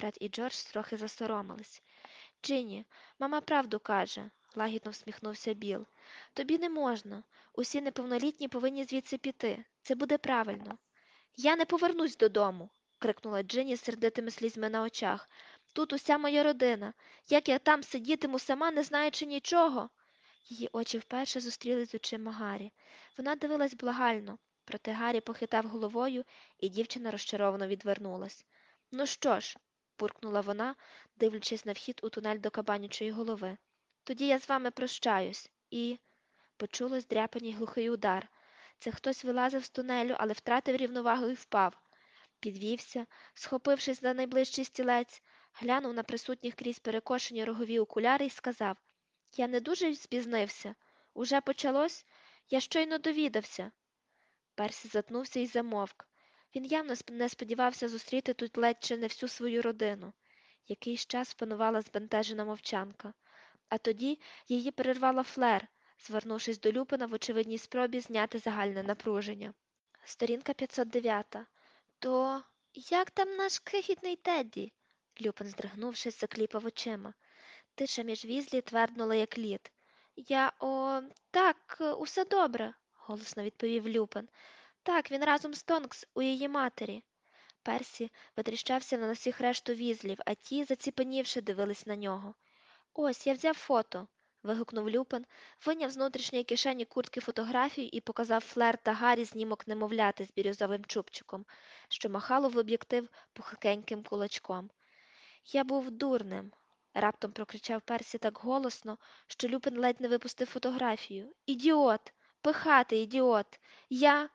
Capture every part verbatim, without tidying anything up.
Фред і Джордж трохи засоромились. Джинні, мама правду каже, лагідно всміхнувся Біл. Тобі не можна. Усі неповнолітні повинні звідси піти. Це буде правильно. Я не повернусь додому, крикнула Джинні з сердитими слізьми на очах. Тут уся моя родина. Як я там сидітиму сама, не знаючи нічого? Її очі вперше зустрілись з очима Гаррі. Вона дивилась благально, проте Гаррі похитав головою, і дівчина розчаровано відвернулась. Ну що ж, буркнула вона, дивлячись на вхід у тунель до кабанячої голови. Тоді я з вами прощаюсь. І почулось дряпаний глухий удар. Це хтось вилазив з тунелю, але втратив рівновагу і впав. Підвівся, схопившись за найближчий стілець, глянув на присутніх крізь перекошені рогові окуляри і сказав: Я не дуже спізнився. Уже почалось? Я щойно довідався. Персі затнувся і замовк. Він явно не сподівався зустріти тут ледь чи не всю свою родину. Якийсь час панувала збентежена мовчанка. А тоді її перервала Флер, звернувшись до Люпина в очевидній спробі зняти загальне напруження. Сторінка п'ятсот дев'ять. То як там наш крихітний Тедді? Люпин, здригнувшись, закліпав очима. Тиша між візлі тверднула, як лід. Я, о, так, усе добре, голосно відповів Люпин. Так, він разом з Тонкс у її матері. Персі витріщався на всіх решту візлів, а ті, заціпенівши, дивились на нього. Ось, я взяв фото, вигукнув Люпин, вийняв з внутрішньої кишені куртки фотографію і показав Флер та Гаррі знімок немовляти з бірюзовим чубчиком, що махало в об'єктив пухкеньким кулачком. Я був дурним, раптом прокричав Персі так голосно, що Люпин ледь не випустив фотографію. Ідіот! Пихатий ідіот! Я,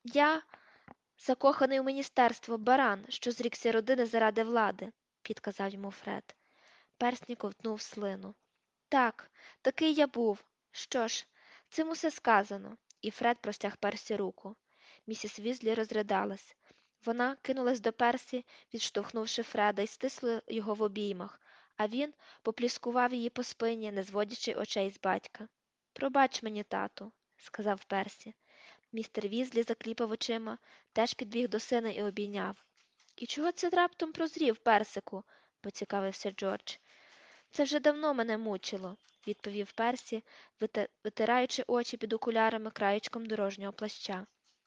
я закоханий у міністерство, баран, що зрікся родини заради влади, підказав йому Фред. Персні ковтнув слину. Так, такий я був. Що ж, цим усе сказано, і Фред простяг Персі руку. Місіс Візлі розридалась. Вона кинулась до Персі, відштовхнувши Фреда, і стисла його в обіймах, а він попліскував її по спині, не зводячи очей з батька. Пробач мені, тату, сказав Персі. Містер Візлі закліпав очима, теж підбіг до сина і обійняв. І чого це раптом прозрів, персику? поцікавився Джордж. Це вже давно мене мучило, відповів Персі, витираючи очі під окулярами краєчком дорожнього плаща.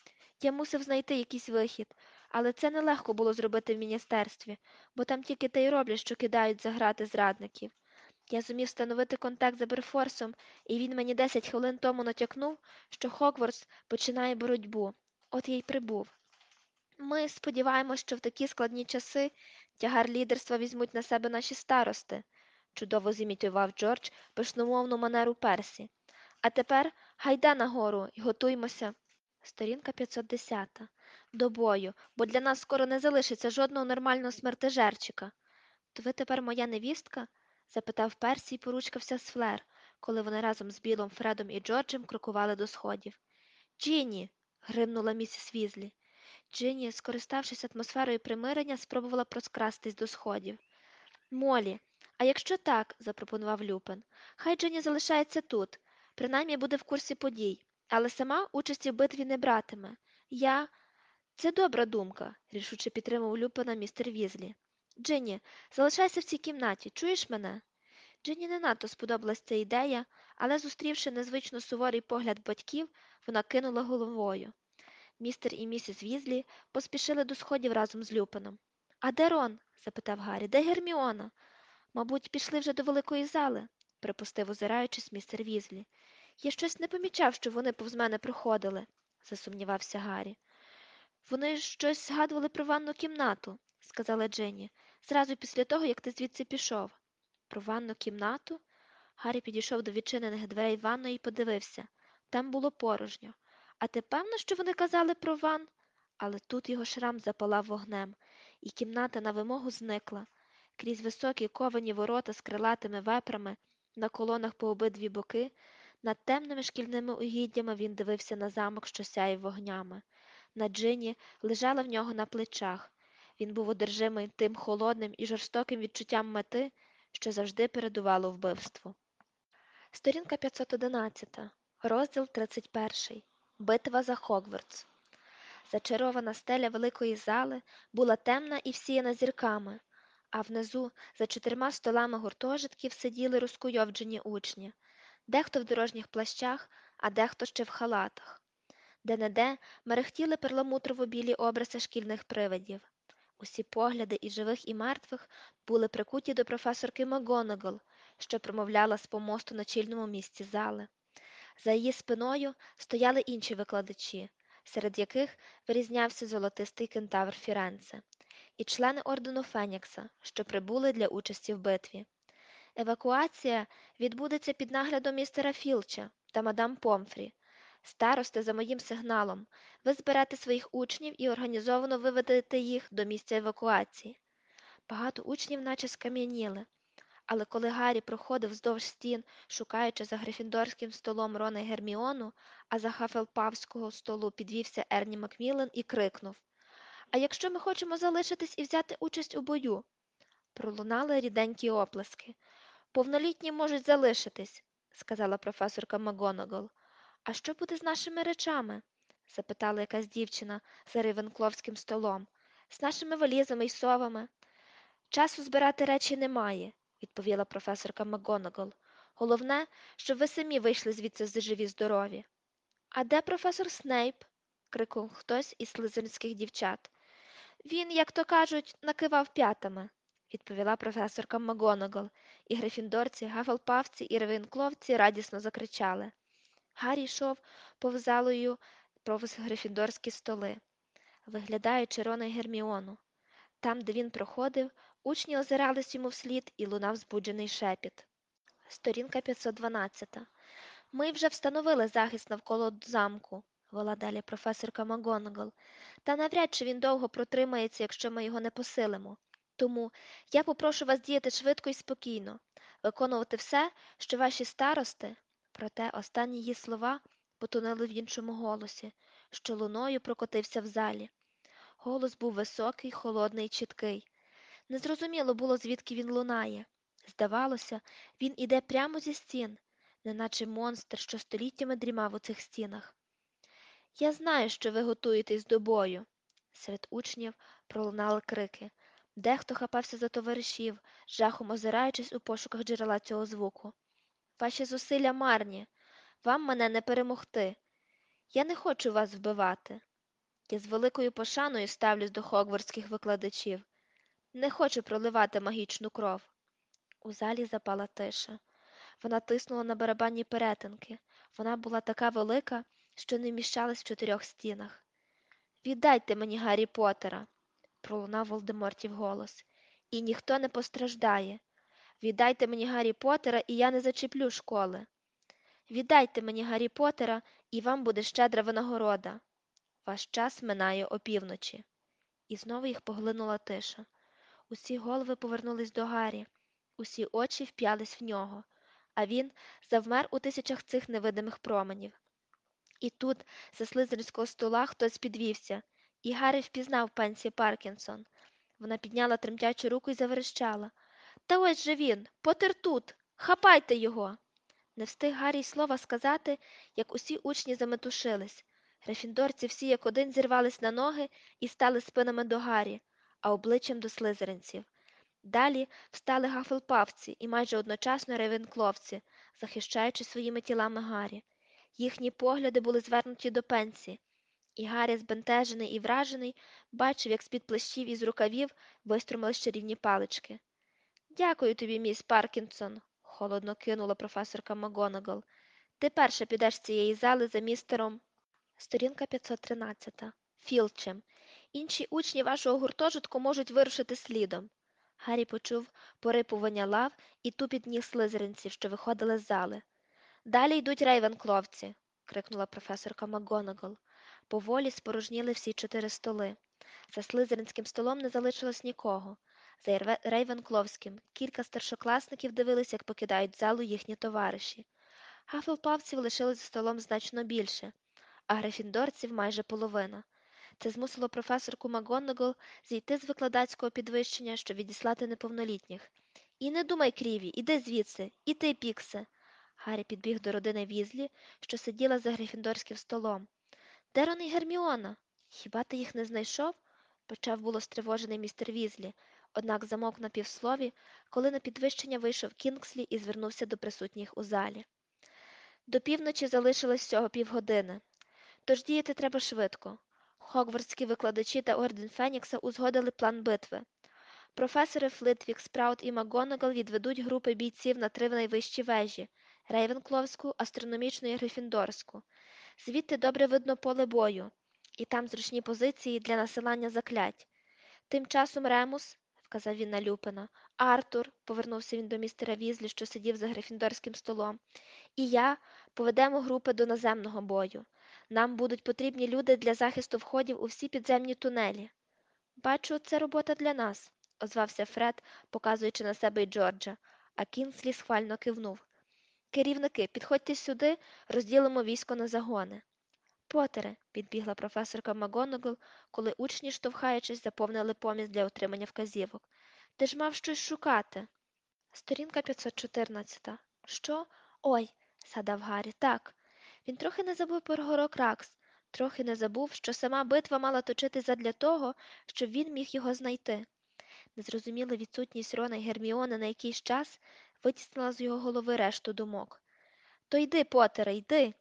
Я мусив знайти якийсь вихід, але це нелегко було зробити в міністерстві, бо там тільки те й роблять, що кидають за грати зрадників. Я зумів встановити контакт з Аберфорсом, і він мені десять хвилин тому натякнув, що Хогвартс починає боротьбу. От я й прибув. Ми сподіваємось, що в такі складні часи тягар лідерства візьмуть на себе наші старости, чудово зімітував Джордж пишномовну манеру Персі. А тепер гайда нагору і готуймося. Сторінка п'ятсот десять. До бою, бо для нас скоро не залишиться жодного нормального смертежерчика. То ви тепер моя невістка? запитав Персі і поручкався з Флер, коли вони разом з Білом, Фредом і Джорджем крокували до сходів. Джіні. гримнула місіс Візлі. Джині, скориставшись атмосферою примирення, спробувала проскрастись до сходів. Молі, а якщо так, запропонував Люпин, хай Джині залишається тут, принаймні буде в курсі подій, але сама участі в битві не братиме. Я. Це добра думка, рішуче підтримав Люпина містер Візлі. Джині, залишайся в цій кімнаті, чуєш мене? Джині не надто сподобалась ця ідея, але, зустрівши незвично суворий погляд батьків, вона кинула головою. Містер і місіс Візлі поспішили до сходів разом з Люпином. А де Рон? запитав Гаррі. Де Герміона? Мабуть, пішли вже до великої зали, припустив, озираючись, містер Візлі. Я щось не помічав, що вони повз мене проходили, засумнівався Гаррі. Вони щось згадували про ванну кімнату, сказала Джинні, зразу після того, як ти звідси пішов. Про ванну кімнату? Гаррі підійшов до відчинених дверей ванної і подивився. Там було порожньо. А ти певна, що вони казали про ван? Але тут його шрам запалав вогнем, і кімната на вимогу зникла. Крізь високі ковані ворота з крилатими вепрами, на колонах по обидві боки, над темними шкільними угіддями він дивився на замок, що сяяв вогнями. На Джині лежала в нього на плечах. Він був одержимий тим холодним і жорстоким відчуттям мети, що завжди передувало вбивству. Сторінка п'ятсот одинадцять. Розділ тридцять один. Битва за Хогвартс. Зачарована стеля великої зали була темна і всіяна зірками, А внизу, за чотирма столами гуртожитків, сиділи розкуйовджені учні, дехто в дорожніх плащах, а дехто ще в халатах. Де-не-де мерехтіли перламутрово-білі обриси шкільних привидів. Усі погляди і живих, і мертвих були прикуті до професорки МакГонагал, що промовляла з помосту на чільному місці зали. За її спиною стояли інші викладачі, серед яких вирізнявся золотистий кентавр Фіренце, і члени ордену Фенікса, що прибули для участі в битві. Евакуація відбудеться під наглядом містера Філча та мадам Помфрі. Старости, за моїм сигналом, ви зберете своїх учнів і організовано виведете їх до місця евакуації. Багато учнів наче скам'яніли, але коли Гаррі проходив вздовж стін, шукаючи за грифіндорським столом Рона й Герміону, а за Хафелпавського столу підвівся Ерні Макміллен і крикнув: «А якщо ми хочемо залишитись і взяти участь у бою?» Пролунали ріденькі оплески. «Повнолітні можуть залишитись», – сказала професорка МакГонагал. «А що буде з нашими речами?» – запитала якась дівчина за рейвенкловським столом. «З нашими валізами й совами?» «Часу збирати речі немає», – відповіла професорка МакГонагал. «Головне, щоб ви самі вийшли звідси живі-здорові». «А де професор Снейп?» – крикнув хтось із слизеринських дівчат. «Він, як то кажуть, накивав п'ятами», – відповіла професорка МакГонагал, і грифіндорці, гафелпавці і ревенкловці радісно закричали. Гаррі йшов повз залою повз грифіндорські столи, виглядаючи Рона й Герміону. Там, де він проходив, учні озирались йому вслід і лунав збуджений шепіт. Сторінка п'ятсот дванадцять. «Ми вже встановили захист навколо замку», – вела далі професорка МакГонагал. «Та навряд чи він довго протримається, якщо ми його не посилимо. Тому я попрошу вас діяти швидко і спокійно, виконувати все, що ваші старости…» Проте останні її слова потонули в іншому голосі, що луною прокотився в залі. Голос був високий, холодний і чіткий. Незрозуміло було, звідки він лунає. Здавалося, він іде прямо зі стін, неначе монстр, що століттями дрімав у цих стінах. «Я знаю, що ви готуєтесь до бою!» Серед учнів пролунали крики. Дехто хапався за товаришів, жахом озираючись у пошуках джерела цього звуку. «Ваші зусилля марні! Вам мене не перемогти! Я не хочу вас вбивати! Я з великою пошаною ставлюсь до хогвартських викладачів. Не хочу проливати магічну кров!» У залі запала тиша. Вона тиснула на барабанні перетинки. Вона була така велика, що не вміщалась в чотирьох стінах. «Віддайте мені Гаррі Поттера!» – пролунав Волдемортів голос. «І ніхто не постраждає. Віддайте мені Гаррі Поттера, і я не зачеплю школи. Віддайте мені Гаррі Поттера, і вам буде щедра винагорода. Ваш час минає опівночі». І знову їх поглинула тиша. Усі голови повернулись до Гаррі, усі очі вп'ялись в нього, а він завмер у тисячах цих невидимих променів. І тут, за слизерського стола, хтось підвівся, і Гаррі впізнав Пенсі Паркінсон. Вона підняла тремтячу руку і заверещала. «Та ось же він! Поттер тут! Хапайте його!» Не встиг Гаррі й слова сказати, як усі учні заметушились. Грифіндорці всі як один зірвались на ноги і стали спинами до Гаррі, а обличчям до слизеринців. Далі встали гафелпавці і майже одночасно ревенкловці, захищаючи своїми тілами Гаррі. Їхні погляди були звернуті до Пенсі, і Гаррі, збентежений і вражений, бачив, як з-під плащів і з рукавів виструмили чарівні палички. «Дякую тобі, міс Паркінсон», – холодно кинула професорка МакГонагал. «Ти перша підеш з цієї зали за містером…» Сторінка п'ятсот тринадцять. «Філчем. Інші учні вашого гуртожитку можуть вирушити слідом». Гаррі почув порипування лав і тупіт ніг слизеринців, що виходили з зали. «Далі йдуть рейвенкловці», – крикнула професорка МакГонагал. Поволі спорожніли всі чотири столи. За слизеринським столом не залишилось нікого. За Реве- рейвенкловським кілька старшокласників дивились, як покидають залу їхні товариші. Гафелпавців лишилось за столом значно більше, а грифіндорців майже половина. Це змусило професорку МакГонагал зійти з викладацького підвищення, щоб відіслати неповнолітніх. «І не думай, Кріві, іди звідси, і ти, Піксе!» Гаррі підбіг до родини Візлі, що сиділа за грифіндорським столом. «Де Рон і Герміона? Хіба ти їх не знайшов?» – почав було стривожений містер Візлі. Однак замовк на півслові, коли на підвищення вийшов Кінгслі і звернувся до присутніх у залі. До півночі залишилось всього півгодини, тож діяти треба швидко. Хогвартські викладачі та Орден Фенікса узгодили план битви. Професори Флитвік, Спраут і МакГонагал відведуть групи бійців на три найвищі вежі – Рейвенкловську, Астрономічну і Грифіндорську. Звідти добре видно поле бою, і там зручні позиції для насилання заклять. Тим часом Ремус, вказав він на Люпина, Артур, повернувся він до містера Візлі, що сидів за грифіндорським столом, і я поведемо групи до наземного бою. Нам будуть потрібні люди для захисту входів у всі підземні тунелі. Бачу, це робота для нас, озвався Фред, показуючи на себе й Джорджа, а Кінслі схвально кивнув. Керівники, підходьте сюди, розділимо військо на загони. Потере, підбігла професорка МакГонагал, коли учні, штовхаючись, заповнили поміст для отримання вказівок. Ти ж мав щось шукати. Сторінка п'ятсот чотирнадцять. Що? Ой, згадав Гаррі, так. Він трохи не забув про Горокракс, трохи не забув, що сама битва мала точитись задля того, щоб він міг його знайти. Незрозуміла відсутність Рона й Герміони на якийсь час витіснила з його голови решту думок. То йди, Потере, йди.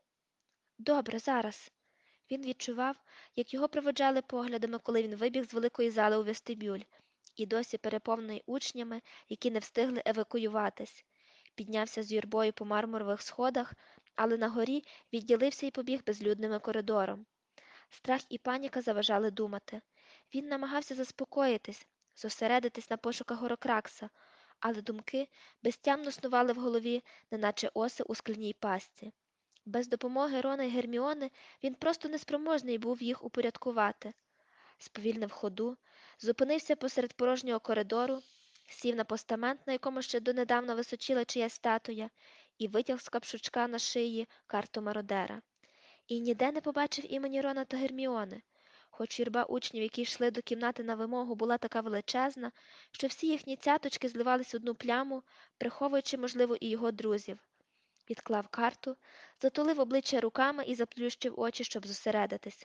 Добре, зараз. Він відчував, як його проводжали поглядами, коли він вибіг з великої зали у вестибюль, і досі переповнений учнями, які не встигли евакуюватись. Піднявся з юрбою по мармурових сходах, але на горі відділився і побіг безлюдними коридором. Страх і паніка заважали думати. Він намагався заспокоїтись, зосередитись на пошуках Горокракса, але думки безтямно снували в голові, неначе оси у скляній пастці. Без допомоги Рона й Герміони він просто неспроможний був їх упорядкувати. Сповільнив ходу, зупинився посеред порожнього коридору, сів на постамент, на якому ще донедавна височила чиясь статуя, і витяг з капшучка на шиї карту мародера. І ніде не побачив імені Рона та Герміони, хоч юрба учнів, які йшли до кімнати на вимогу, була така величезна, що всі їхні цяточки зливались в одну пляму, приховуючи, можливо, і його друзів. Відклав карту, затулив обличчя руками і заплющив очі, щоб зосередитись.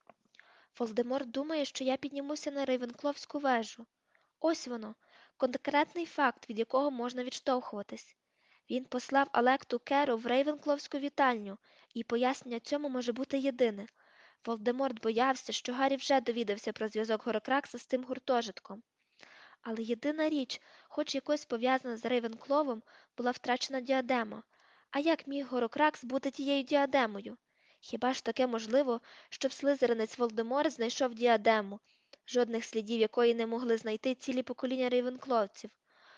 Волдеморт думає, що я піднімуся на Рейвенкловську вежу. Ось воно, конкретний факт, від якого можна відштовхуватись. Він послав Алекту Керу в Рейвенкловську вітальню, і пояснення цьому може бути єдине. Волдеморт боявся, що Гаррі вже довідався про зв'язок Горокракса з тим гуртожитком. Але єдина річ, хоч якось пов'язана з Рейвенкловом, була втрачена діадема. А як міг Горокракс бути тією діадемою? Хіба ж таке можливо, щоб слизеринець Волдемор знайшов діадему, жодних слідів якої не могли знайти цілі покоління рейвенкловців?